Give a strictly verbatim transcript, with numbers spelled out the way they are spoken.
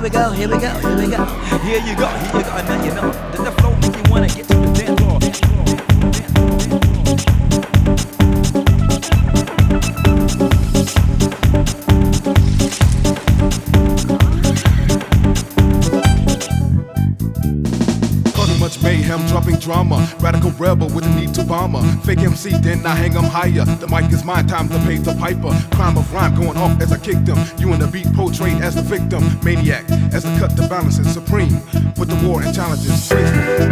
we go, here we go, here we go. Here you go, here you go, and now you know that the flow make you wanna get to the dance floor. Much mayhem, dropping drama. Radical rebel with a need to bomber. Fake M C, then I hang 'em higher. The mic is mine, time to pay the piper. Crime of rhyme going off as I kick them. You and the beat portrayed as the victim. Maniac, as the cut the balance is supreme. With the war and challenges, graceful.